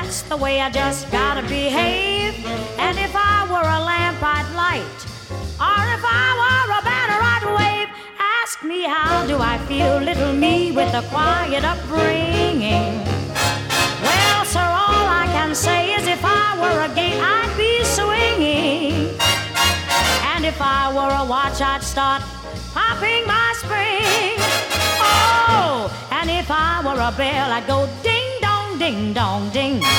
that's the way I just gotta behave. And if I were a lamp, I'd light. Or if I were a banner, I'd wave. Ask me how do I feel, little me with a quiet upbringing. Well, sir, all I can say is if I were a gate, I'd be swinging. And if I were a watch, I'd start popping my spring. Oh, and if I were a bell, I'd go ding dong, ding dong, ding.